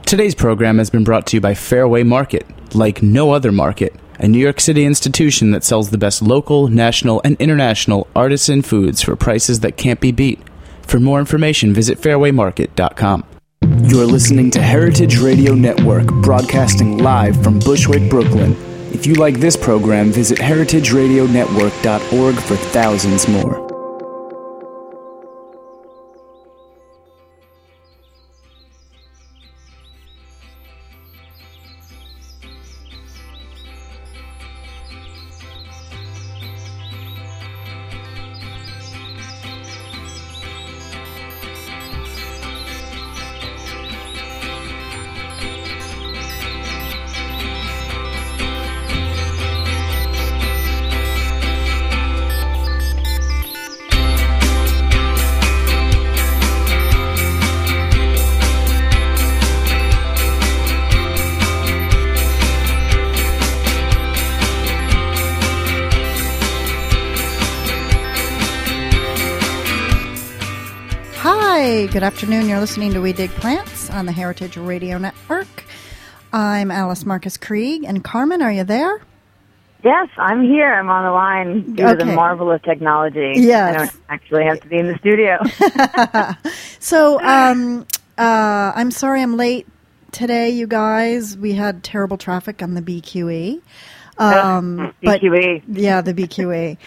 Today's program has been brought to you by Fairway Market, like no other market, a New York City institution that sells the best local, national, and international artisan foods for prices that can't be beat. For more information, visit fairwaymarket.com. You're listening to Heritage Radio Network, broadcasting live from Bushwick, Brooklyn. If you like this program, visit heritageradionetwork.org for thousands more. Good afternoon. You're listening to We Dig Plants on the Heritage Radio Network. I'm Alice Marcus Krieg. And Carmen, are you there? Yes, I'm here. I'm on the line due to the marvel of technology. Yes. I don't actually have to be in the studio. So, I'm sorry I'm late today, you guys. We had terrible traffic on the BQE. BQE. Yeah, the BQE.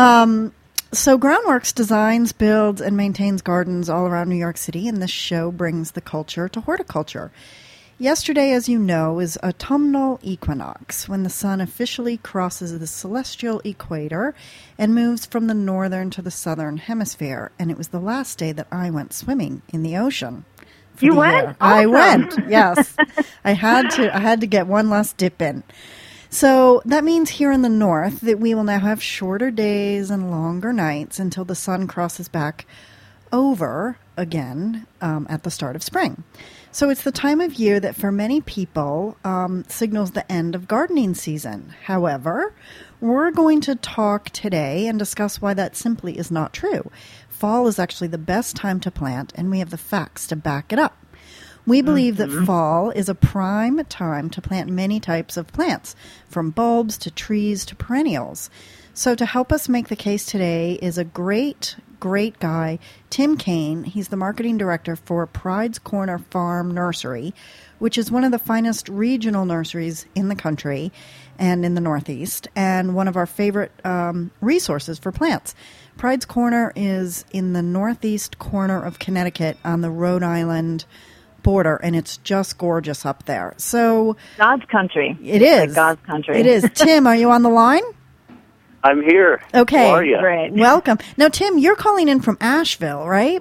So Groundworks designs, builds, and maintains gardens all around New York City, and this show brings the culture to horticulture. Yesterday, as you know, is autumnal equinox, when the sun officially crosses the celestial equator and moves from the northern to the southern hemisphere. And it was the last day that I went swimming in the ocean. You went? Awesome. I went, yes. I had to get one last dip in. So that means here in the north that we will now have shorter days and longer nights until the sun crosses back over again at the start of spring. So it's the time of year that for many people signals the end of gardening season. However, we're going to talk today and discuss why that simply is not true. Fall is actually the best time to plant, and we have the facts to back it up. We believe that fall is a prime time to plant many types of plants, from bulbs to trees to perennials. So to help us make the case today is a great guy, Tim Kane. He's the marketing director for Pride's Corner Farm Nursery, which is one of the finest regional nurseries in the country and in the Northeast, and one of our favorite resources for plants. Pride's Corner is in the northeast corner of Connecticut on the Rhode Island border, and it's just gorgeous up there. So God's country. It is. Like God's country. It is. Tim, are you on the line? I'm here. Okay. How are you? Great. Welcome. Now, Tim, you're calling in from Asheville, right?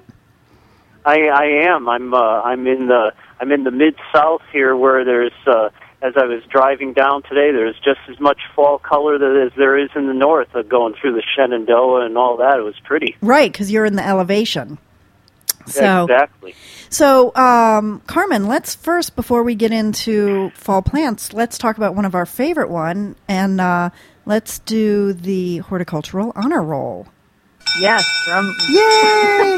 I am. I'm in the Mid-South here, where there's as I was driving down today, there's just as much fall color as there is in the north, going through the Shenandoah and all that. It was pretty. Right, because you're in the elevation. So, exactly. So, Carmen, let's first, before we get into fall plants, let's talk about one of our favorite one, and let's do the horticultural honor roll. Yes. Yay!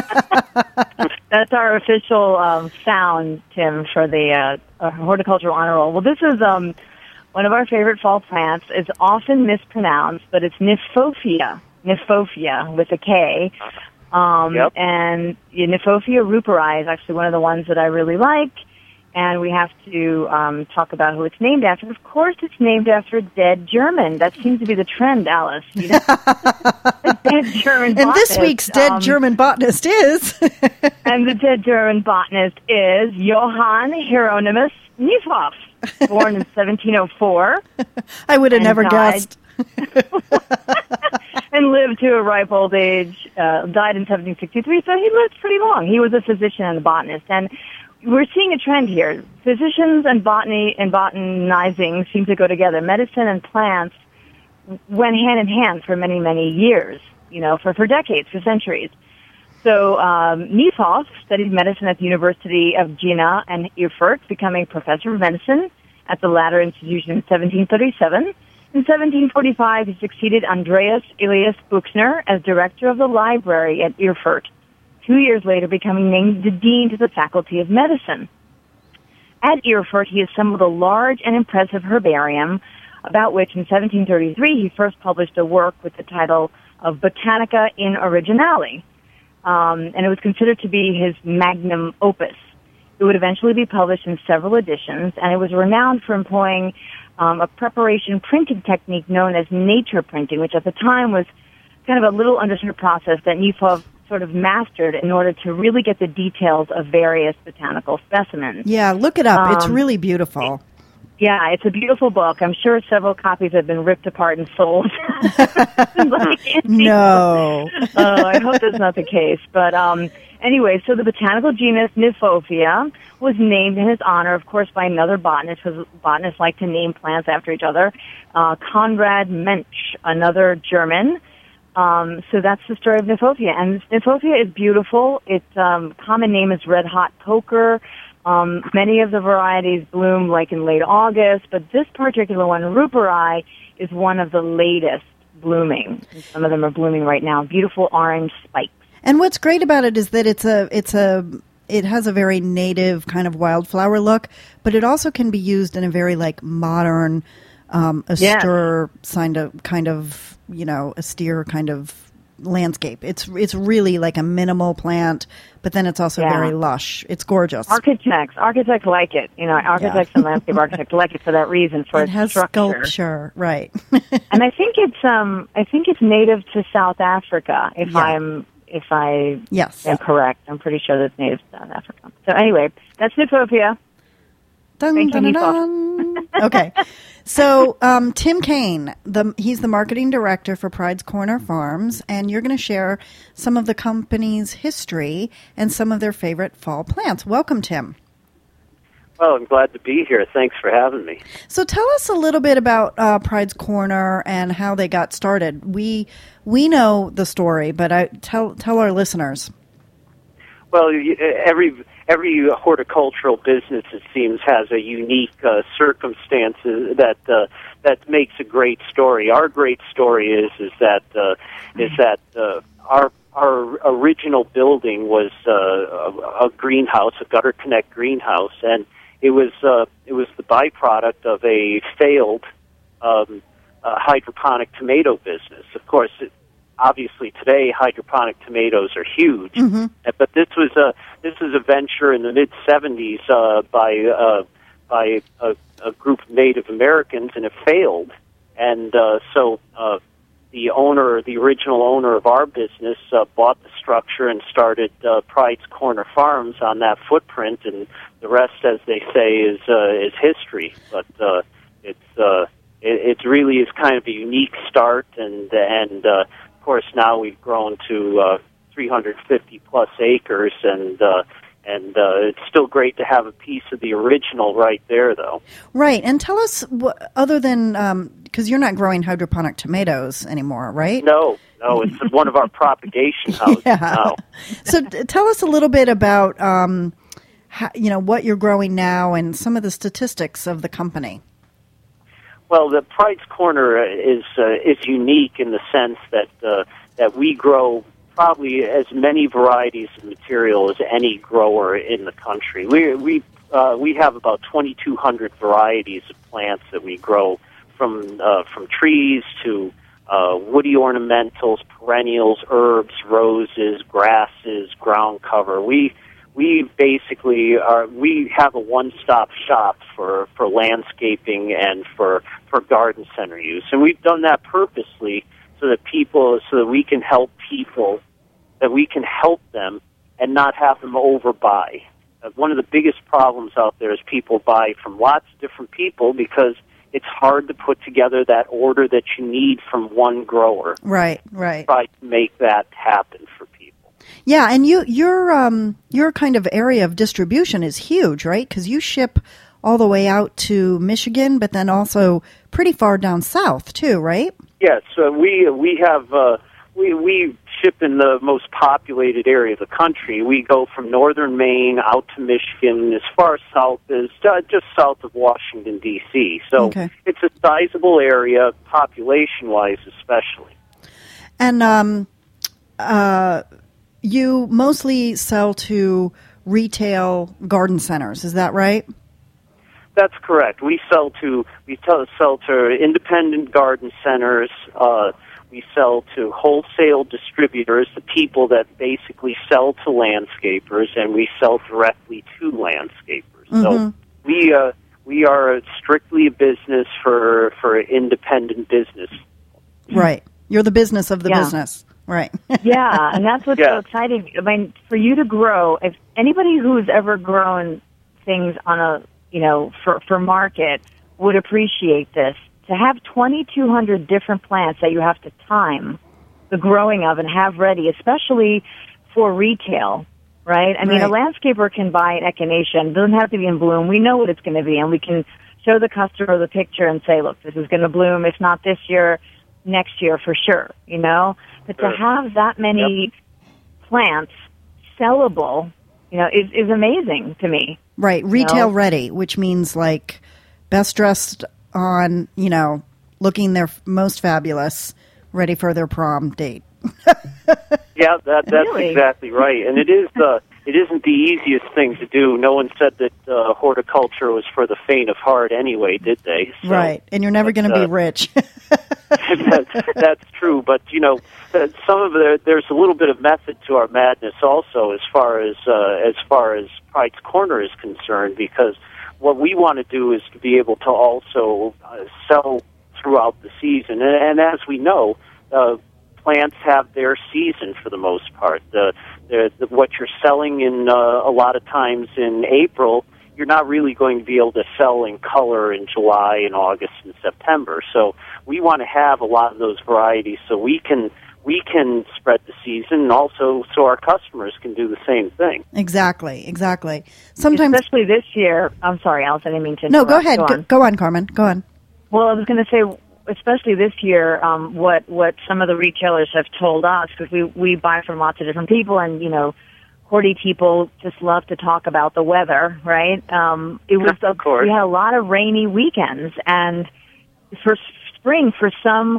That's our official sound, Tim, for the horticultural honor roll. Well, this is one of our favorite fall plants. It's often mispronounced, but it's Kniphofia with a K. And Kniphofia ruperi is actually one of the ones that I really like, and we have to talk about who it's named after. Of course, it's named after a dead German. That seems to be the trend, Alice. You know? A dead German botanist. And this week's dead German botanist is... And the dead German botanist is Johann Hieronymus Kniephof, born in 1704. I would have never guessed. And lived to a ripe old age, died in 1763, so he lived pretty long. He was a physician and a botanist, and we're seeing a trend here. Physicians and botany and botanizing seem to go together. Medicine and plants went hand in hand for many, many years, for decades, for centuries. So Kniephof studied medicine at the University of Jena and Erfurt, becoming professor of medicine at the latter institution in 1737. In 1745, he succeeded Andreas Elias Buchner as director of the library at Erfurt, 2 years later becoming named the dean to the Faculty of Medicine. At Erfurt, he assembled a large and impressive herbarium, about which in 1733 he first published a work with the title of Botanica in Originale. And it was considered to be his magnum opus. It would eventually be published in several editions, and it was renowned for employing a preparation printing technique known as nature printing, which at the time was kind of a little understood process that Neufeld sort of mastered in order to really get the details of various botanical specimens. Yeah, look it up. It's really beautiful. Yeah, it's a beautiful book. I'm sure several copies have been ripped apart and sold. No. I hope that's not the case. But anyway, so the botanical genus Kniphofia was named in his honor, of course, by another botanist, because botanists like to name plants after each other, Konrad Mensch, another German. So that's the story of Kniphofia. And Kniphofia is beautiful. Its common name is red hot poker. Many of the varieties bloom like in late August, but this particular one, Ruperi, is one of the latest blooming. Some of them are blooming right now. Beautiful orange spikes. And what's great about it is that it has a very native kind of wildflower look, but it also can be used in a very like modern, austere kind of landscape. It's really like a minimal plant, but then it's also very lush. It's gorgeous. Architects like it. Architects and landscape architects like it for that reason. For it has structure. Sculpture, right? And I think it's native to South Africa. If I am correct, I'm pretty sure that's native to South Africa. So anyway, that's Kniphofia. Dun, dun, dun, dun. Okay. So, Tim Kane, he's the marketing director for Pride's Corner Farms, and you're going to share some of the company's history and some of their favorite fall plants. Welcome, Tim. Well, I'm glad to be here. Thanks for having me. So tell us a little bit about Pride's Corner and how they got started. We know the story, but tell our listeners. Well, every horticultural business, it seems, has a unique circumstances that makes a great story. Our great story is that our original building was a greenhouse, a gutter connect greenhouse, and it was the byproduct of a failed hydroponic tomato business. Of course, obviously today hydroponic tomatoes are huge, but this was a venture in the mid '70s by a group of Native Americans, and it failed. And so the original owner of our business bought the structure and started Pride's Corner Farms on that footprint, and the rest, as they say, is history. But it really is kind of a unique start, and of course now we've grown to 350 plus acres, and it's still great to have a piece of the original right there, though. Right, and tell us, other than, because you're not growing hydroponic tomatoes anymore, right? No, it's one of our propagation houses now. So tell us a little bit about, what you're growing now and some of the statistics of the company. Well, the Pride's Corner is unique in the sense that we grow probably as many varieties of material as any grower in the country. We have about 2,200 varieties of plants that we grow, from trees to woody ornamentals, perennials, herbs, roses, grasses, ground cover. We basically we have a one-stop shop for landscaping and for garden center use, and we've done that purposely so that we can help people, that we can help them and not have them overbuy. One of the biggest problems out there is people buy from lots of different people because it's hard to put together that order that you need from one grower. Right. Try to make that happen for people. Yeah, and your kind of area of distribution is huge, right? Because you ship all the way out to Michigan, but then also pretty far down south too, right? Yes, we have we ship in the most populated area of the country. We go from northern Maine out to Michigan, as far south as just south of Washington, D.C. So It's a sizable area, population-wise especially. And you mostly sell to retail garden centers, is that right? That's correct. We sell to independent garden centers. We sell to wholesale distributors, the people that basically sell to landscapers, and we sell directly to landscapers. So we are strictly a business for independent business. Right. You're the business of the business. Right. Yeah, and that's what's so exciting. I mean, for you to grow, if anybody who's ever grown things on a, for market would appreciate this. To have 2,200 different plants that you have to time the growing of and have ready, especially for retail, right? I mean, a landscaper can buy an echinacea. It doesn't have to be in bloom. We know what it's going to be, and we can show the customer the picture and say, look, this is going to bloom. If not this year, next year for sure, But to have that many plants sellable, is amazing to me. Right. Retail ready, which means like best dressed on, looking their most fabulous, ready for their prom date. Yeah, that's really? Exactly right. And it isn't the easiest thing to do. No one said that horticulture was for the faint of heart anyway, did they? So, right. And you're never going to be rich. That's true. But, some of there's a little bit of method to our madness also as far as Pride's Corner is concerned, because what we want to do is to be able to also sell throughout the season. And as we know, plants have their season for the most part. What you're selling in a lot of times in April, you're not really going to be able to sell in color in July and August and September. So we want to have a lot of those varieties so we can spread the season, and also so our customers can do the same thing. Exactly. Sometimes, especially this year. I'm sorry, Alice, I didn't mean to interrupt. No, go ahead. Go on, Carmen. Go on. Well, I was going to say, especially this year, what some of the retailers have told us, because we buy from lots of different people, and Horty people just love to talk about the weather, right? It was of course. We had a lot of rainy weekends, and for spring, for some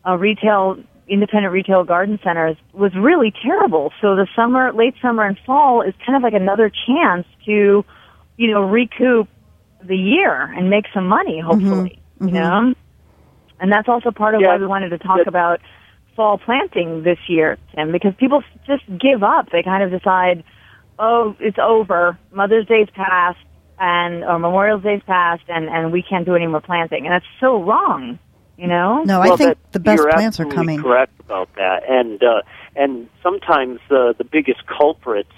independent retail garden centers, was really terrible. So the late summer and fall is kind of like another chance to, recoup the year and make some money, hopefully, And that's also part of why we wanted to talk about fall planting this year, Tim, because people just give up. They kind of decide, oh, it's over. Mother's Day's passed, or Memorial Day's passed, and we can't do any more planting. And that's so wrong, No, I think the best plants are coming. You're correct about that. And sometimes the biggest culprits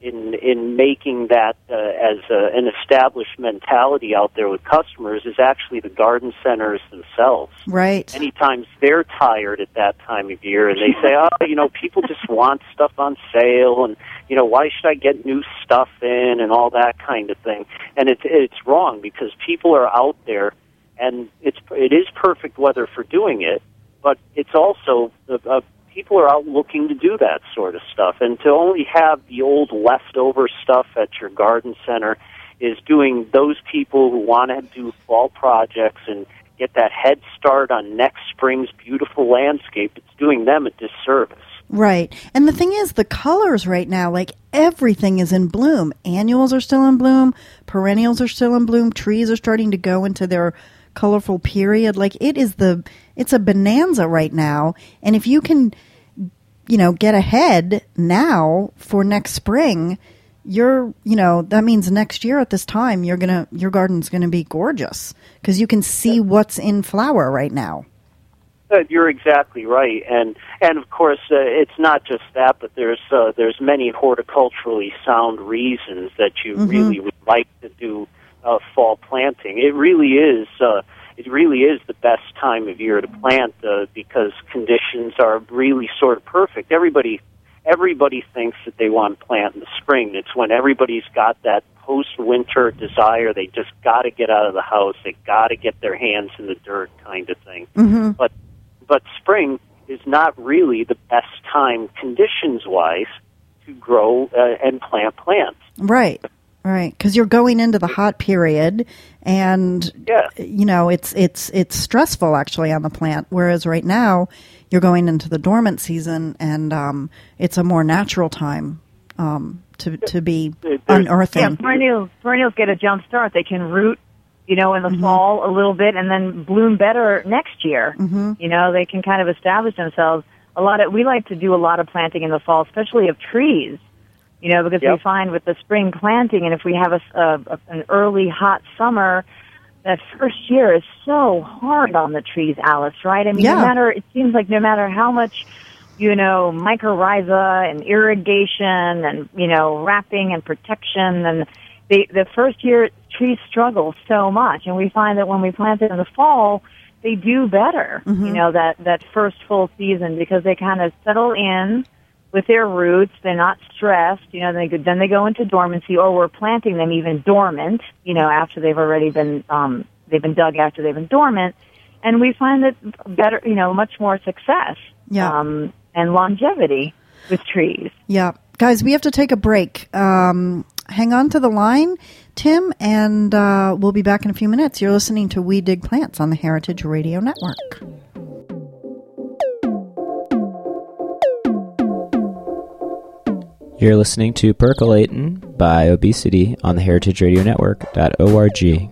in making that as an established mentality out there with customers is actually the garden centers themselves. Right. Many times they're tired at that time of year, and they say, people just want stuff on sale, and, why should I get new stuff in and all that kind of thing. And it's wrong, because people are out there, and it is perfect weather for doing it, but it's also people are out looking to do that sort of stuff. And to only have the old leftover stuff at your garden center is doing those people who want to do fall projects and get that head start on next spring's beautiful landscape, it's doing them a disservice. Right. And the thing is, the colors right now, like everything is in bloom. Annuals are still in bloom. Perennials are still in bloom. Trees are starting to go into their colorful period. Like it's a bonanza right now. And if you can, get ahead now for next spring, that means next year at this time, your garden's going to be gorgeous because you can see what's in flower right now. You're exactly right, and of course it's not just that, but there's many horticulturally sound reasons that you really would like to do fall planting. It really is the best time of year to plant because conditions are really sort of perfect. Everybody thinks that they want to plant in the spring. It's when everybody's got that post-winter desire. They just got to get out of the house. They got to get their hands in the dirt, kind of thing. Mm-hmm. But spring is not really the best time, conditions-wise, to grow and plant plants. Right, because you're going into the hot period, and it's stressful actually on the plant. Whereas right now, you're going into the dormant season, and it's a more natural time to be unearthing. Yeah, perennials get a jump start. They can root in the fall a little bit and then bloom better next year. They can kind of establish themselves. We like to do a lot of planting in the fall, especially of trees, because we find with the spring planting, and if we have an early hot summer, that first year is so hard on the trees, Alice, right? I mean, it seems like no matter how much, mycorrhiza and irrigation and, wrapping and protection, and the first year trees struggle so much. And we find that when we plant it in the fall, they do better, that first full season, because they kind of settle in with their roots. They're not stressed. Then they go into dormancy, or we're planting them even dormant, after they've already been, they've been dug after they've been dormant. And we find that better, much more success and longevity with trees. Yeah. Guys, we have to take a break. Hang on to the line, Tim, and we'll be back in a few minutes. You're listening to We Dig Plants on the Heritage Radio Network. You're listening to Percolatin' by Obesity on the heritageradionetwork.org.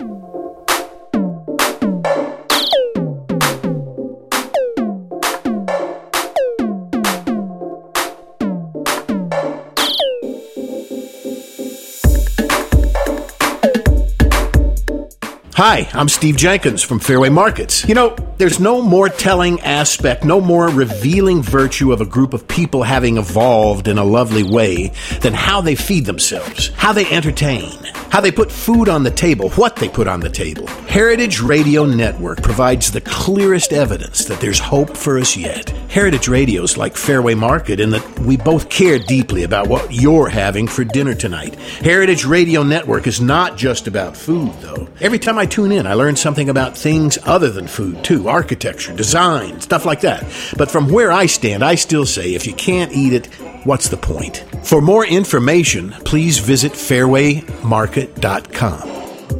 Hi, I'm Steve Jenkins from Fairway Markets. There's no more telling aspect, no more revealing virtue of a group of people having evolved in a lovely way than how they feed themselves, how they entertain, how they put food on the table, what they put on the table. Heritage Radio Network provides the clearest evidence that there's hope for us yet. Heritage Radio's like Fairway Market in that we both care deeply about what you're having for dinner tonight. Heritage Radio Network is not just about food, though. Every time I tune in, I learn something about things other than food, too. Architecture, design, stuff like that. But from where I stand, I still say if you can't eat it, what's the point? For more information, please visit fairwaymarket.com.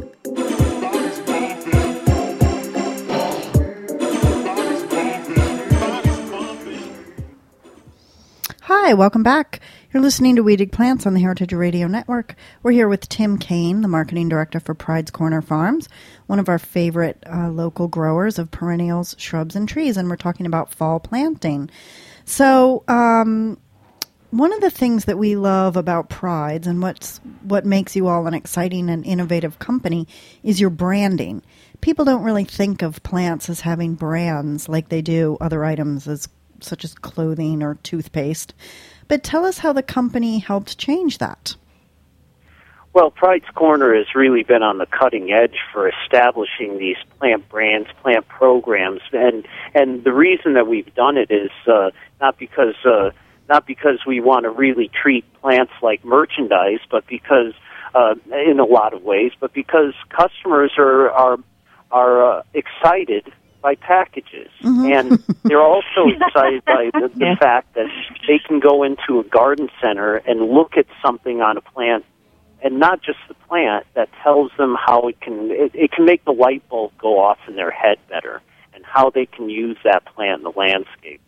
Hi, welcome back. You're listening to We Dig Plants on the Heritage Radio Network. We're here with Tim Kane, the marketing director for Pride's Corner Farms, one of our favorite local growers of perennials, shrubs, and trees, and we're talking about fall planting. So, one of the things that we love about Pride's and what makes you all an exciting and innovative company is your branding. People don't really think of plants as having brands like they do other items such as clothing or toothpaste. But tell us how the company helped change that. Well, Pride's Corner has really been on the cutting edge for establishing these plant brands, plant programs, and the reason that we've done it is not because we want to really treat plants like merchandise, but because in a lot of ways, but because customers are excited by packages, and they're also excited by the fact that they can go into a garden center and look at something on a plant, and not just the plant, that tells them how it can make the light bulb go off in their head better, and how they can use that plant in the landscape.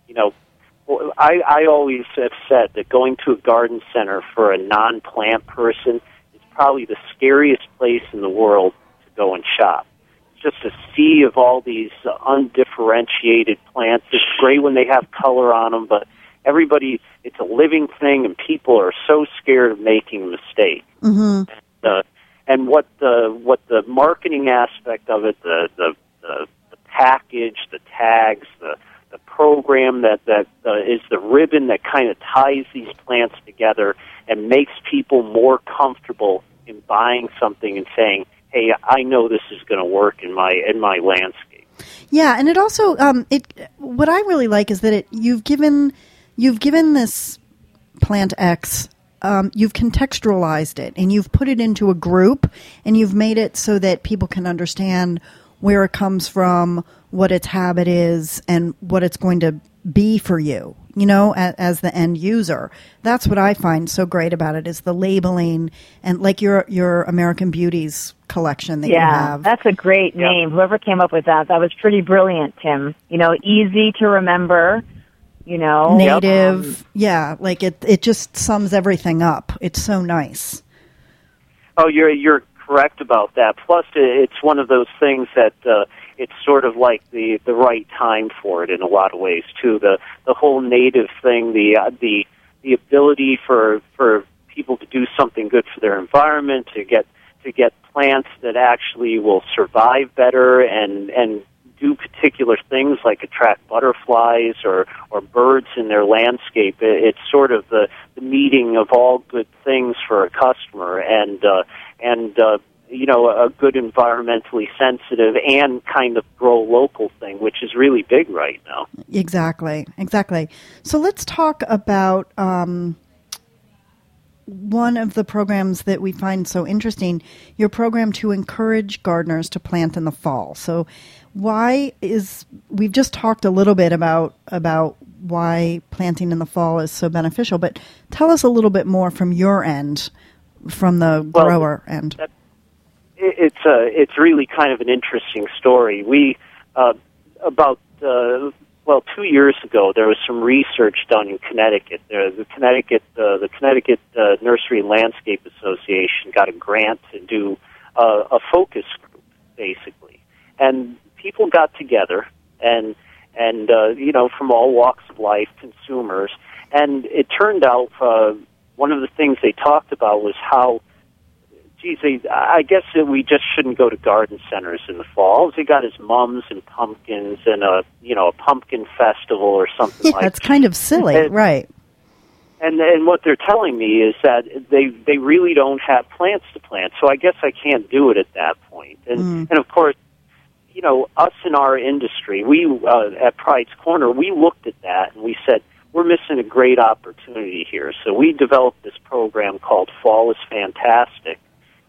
I always have said that going to a garden center for a non-plant person is probably the scariest place in the world to go and shop. Just a sea of all these undifferentiated plants. It's great when they have color on them, but it's a living thing, and people are so scared of making a mistake. And what the marketing aspect of it, the package, the tags, the program that is the ribbon that kind of ties these plants together and makes people more comfortable in buying something and saying, hey, I know this is going to work in my landscape. Yeah, and it also what I really like is that you've given this plant X, you've contextualized it, and you've put it into a group, and you've made it so that people can understand where it comes from, what its habit is, and what it's going to be for you, as the end user. That's what I find so great about it, is the labeling, and like your American Beauties collection that you have. Yeah, that's a great name. Whoever came up with that was pretty brilliant, Tim. Easy to remember, Native. Like it just sums everything up. It's so nice. Oh, you're correct about that. Plus, it's one of those things that it's sort of like the right time for it in a lot of ways too. The whole native thing, the ability for people to do something good for their environment, to get plants that actually will survive better and do particular things like attract butterflies or birds in their landscape. It's sort of the meeting of all good things for a customer, and a good environmentally sensitive and kind of grow local thing, which is really big right now. Exactly. So let's talk about one of the programs that we find so interesting, your program to encourage gardeners to plant in the fall. So we've just talked a little bit about why planting in the fall is so beneficial, but tell us a little bit more from your end, from the grower end. It's really kind of an interesting story. We, about 2 years ago, there was some research done in Connecticut. The Connecticut Nursery and Landscape Association got a grant to do a focus group, basically, and people got together and from all walks of life, consumers, and it turned out one of the things they talked about was how, I guess that we just shouldn't go to garden centers in the fall. All they got is mums and pumpkins and a pumpkin festival or something like that. That's kind of silly, right? And what they're telling me is that they really don't have plants to plant, so I guess I can't do it at that point. And of course, us in our industry, we at Pride's Corner, we looked at that and we said, we're missing a great opportunity here. So we developed this program called Fall is Fantastic.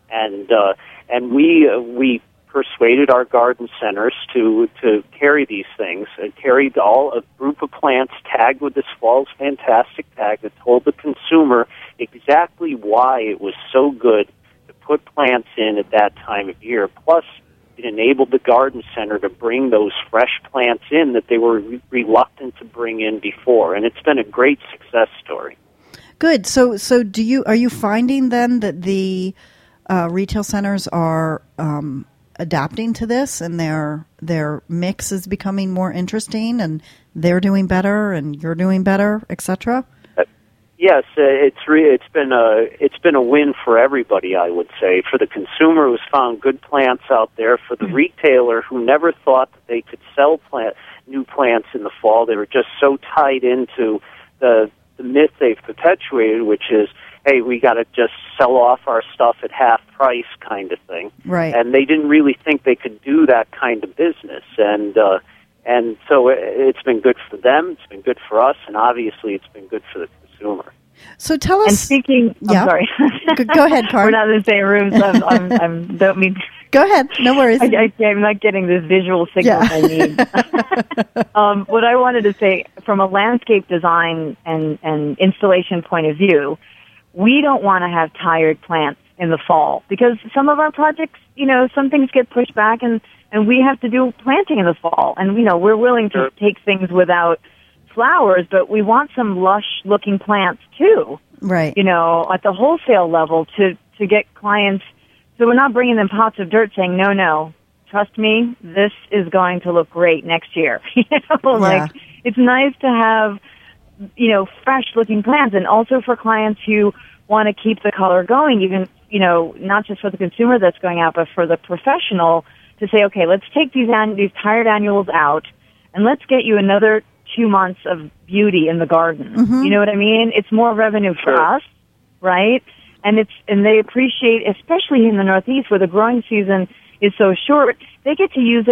And we persuaded our garden centers to carry these things, and carried a group of plants tagged with this Fall's Fantastic tag that told the consumer exactly why it was so good to put plants in at that time of year. Plus, it enabled the garden center to bring those fresh plants in that they were reluctant to bring in before, and it's been a great success story. Good. So are you finding then that the retail centers are adapting to this, and their mix is becoming more interesting, and they're doing better, and you're doing better, etc.? Yes, it's been a win for everybody. I would say, for the consumer who's found good plants out there, for the retailer who never thought that they could sell new plants in the fall. They were just so tied into the myth they've perpetuated, which is, hey, we got to just sell off our stuff at half price kind of thing. Right. And they didn't really think they could do that kind of business. And so it's been good for them, it's been good for us, and obviously it's been good for the consumer. So tell us... And speaking... Yeah. I'm sorry. Go ahead, Karen. We're not in the same room, so I don't mean... Go ahead, no worries. I'm not getting this visual signal I need. What I wanted to say, from a landscape design and installation point of view, we don't want to have tired plants in the fall, because some of our projects, some things get pushed back, and we have to do planting in the fall. And, we're willing to take things without flowers, but we want some lush-looking plants, too. Right. At the wholesale level to get clients. So we're not bringing them pots of dirt saying, no, trust me, this is going to look great next year. It's nice to have, fresh-looking plants, and also for clients who want to keep the color going, even, not just for the consumer that's going out, but for the professional to say, okay, let's take these tired annuals out, and let's get you another 2 months of beauty in the garden. Mm-hmm. You know what I mean? It's more revenue for us, right? And they appreciate, especially in the Northeast where the growing season is so short, they get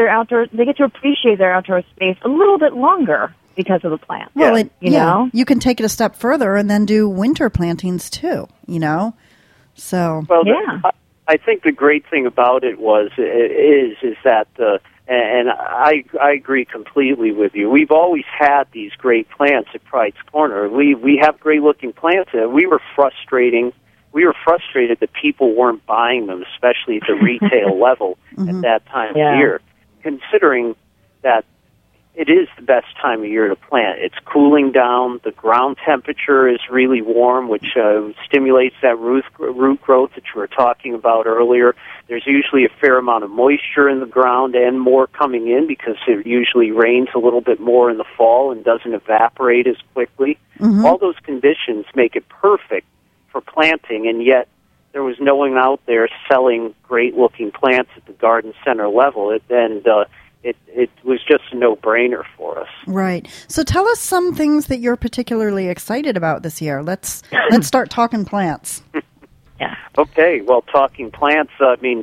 to appreciate their outdoor space a little bit longer because of the plants. Well, you can take it a step further and then do winter plantings too, So, I think the great thing about it is that, and I agree completely with you. We've always had these great plants at Pride's Corner. We have great looking plants, and we were frustrated that people weren't buying them, especially at the retail level at that time of year, considering that it is the best time of year to plant. It's cooling down. The ground temperature is really warm, which stimulates that root growth that you were talking about earlier. There's usually a fair amount of moisture in the ground and more coming in because it usually rains a little bit more in the fall and doesn't evaporate as quickly. Mm-hmm. All those conditions make it perfect for planting, and yet there was no one out there selling great-looking plants at the garden center level. It was just a no-brainer for us. Right. So tell us some things that you're particularly excited about this year. Let's start talking plants. Yeah. Okay. Well, talking plants, I mean,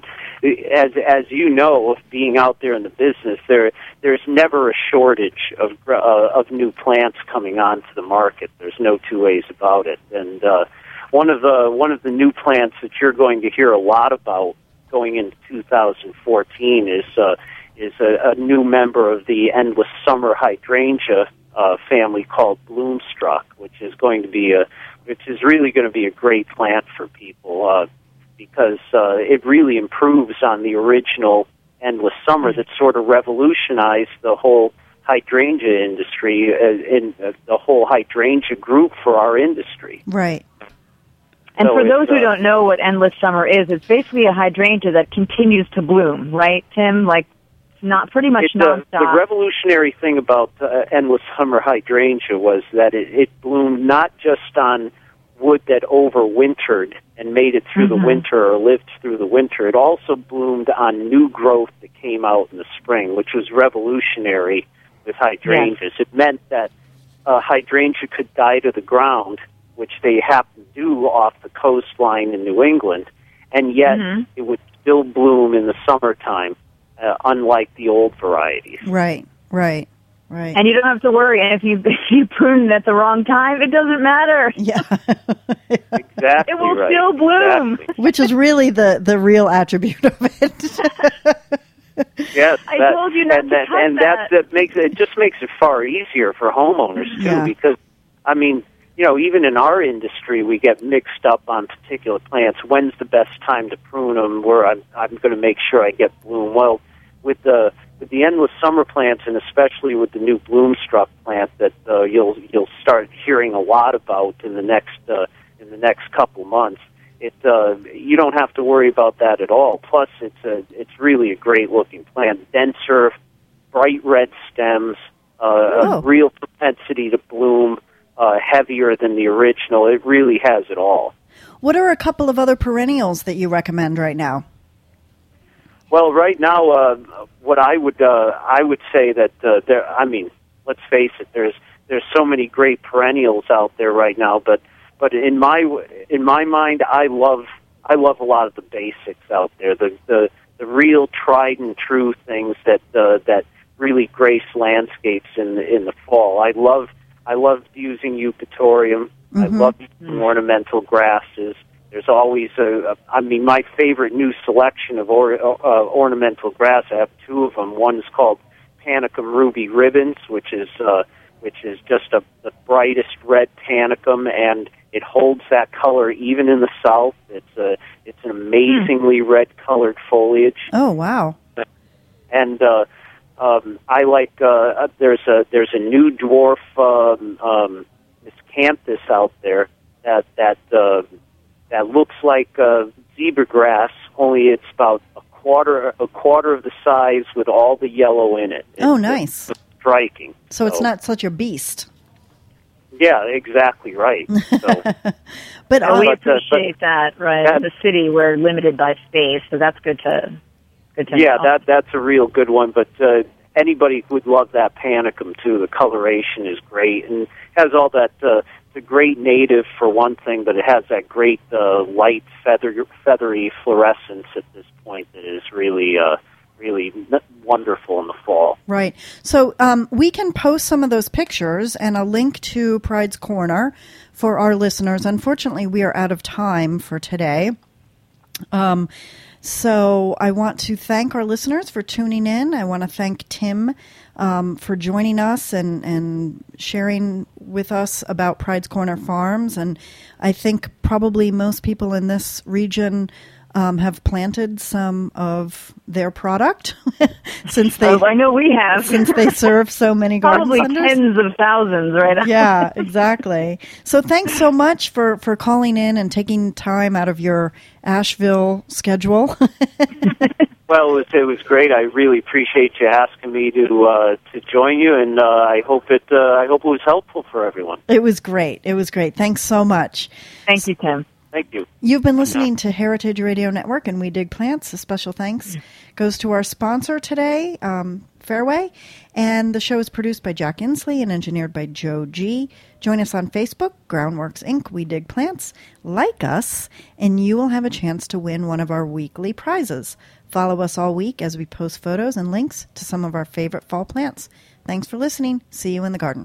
as you know, being out there in the business, there's never a shortage of new plants coming onto the market. There's no two ways about it. And one of the new plants that you're going to hear a lot about going into 2014 is a new member of the endless summer hydrangea family called Bloomstruck, which is really going to be a great plant for people because it really improves on the original endless summer that sort of revolutionized the whole hydrangea industry in the whole hydrangea group for our industry. Right. And So for those it's, who don't know what endless summer is, it's basically a hydrangea that continues to bloom, right, Tim? Like, not pretty much nonstop. The revolutionary thing about endless summer hydrangea was that it bloomed not just on wood that overwintered and made it through the winter or lived through the winter. It also bloomed on new growth that came out in the spring, which was revolutionary with hydrangeas. Yes. It meant that hydrangea could die to the ground, which they happen to do off the coastline in New England, and yet it would still bloom in the summertime. Unlike the old varieties. Right. And you don't have to worry. And if you prune it at the wrong time, it doesn't matter. Yeah. Exactly. It will right. still bloom. Exactly. Which is really the real attribute of it. Yes, I told you not to cut and that. It just makes it far easier for homeowners too, Yeah. because I mean, you know, even in our industry, we get mixed up on particular plants. When's the best time to prune them? Where I'm going to make sure I get bloom. Well, with the endless summer plants, and especially with the new Bloomstruck plant that you'll start hearing a lot about in the next couple months. You don't have to worry about that at all. Plus, it's really a great looking plant. Denser, bright red stems, a real propensity to bloom, heavier than the original. It really has it all. What are a couple of other perennials that you recommend right now? Well, right now, what I would say that let's face it. There's so many great perennials out there right now, but in my mind, I love a lot of the basics out there. The real tried and true things that really grace landscapes in the fall. I love using eupatorium. I love using ornamental grasses. There's always my favorite new selection of ornamental grass. I have two of them. One is called Panicum ruby ribbons, which is just the brightest red panicum, and it holds that color even in the south. It's an amazingly red-colored foliage. Oh, wow! And I like there's a new dwarf miscanthus out there that looks like zebra grass, only it's about a quarter of the size with all the yellow in it. Oh, nice. Striking. So it's not such a beast. Yeah, exactly right. So, But we appreciate that, right? In the city, we're limited by space, so that's good to yeah, know. that's a real good one. But anybody would love that panicum too. The coloration is great and has all that. It's a great native for one thing, but it has that great light feathery fluorescence at this point that is really wonderful in the fall. Right. So we can post some of those pictures and a link to Pride's Corner for our listeners. Unfortunately, we are out of time for today. So I want to thank our listeners for tuning in. I want to thank Tim for joining us and sharing with us about Pride's Corner Farms. And I think probably most people in this region have planted some of their product since they. I know we have. Since they serve so many garden Probably centers. tens of thousands, right? Yeah, exactly. So thanks so much for calling in and taking time out of your Asheville schedule. Well, it was great. I really appreciate you asking me to join you, and I hope it was helpful for everyone. It was great. It was great. Thanks so much. Thank you, Tim. Thank you. You've been listening to Heritage Radio Network and We Dig Plants. A special thanks goes to our sponsor today, Fairway. And the show is produced by Jack Inslee and engineered by Joe G. Join us on Facebook, Groundworks Inc., We Dig Plants. Like us, and you will have a chance to win one of our weekly prizes. Follow us all week as we post photos and links to some of our favorite fall plants. Thanks for listening. See you in the garden.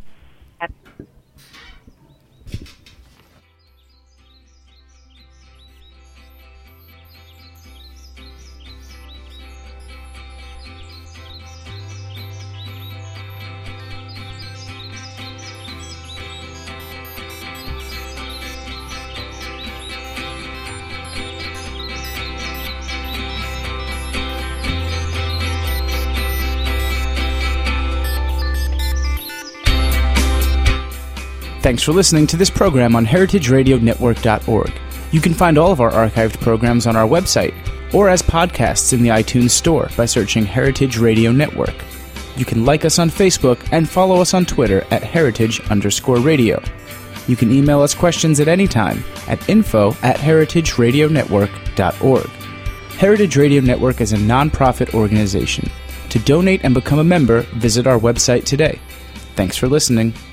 Thanks for listening to this program on heritageradionetwork.org. You can find all of our archived programs on our website or as podcasts in the iTunes Store by searching Heritage Radio Network. You can like us on Facebook and follow us on Twitter at @heritage_radio. You can email us questions at any time at info@heritageradionetwork.org. Heritage Radio Network is a non-profit organization. To donate and become a member, visit our website today. Thanks for listening.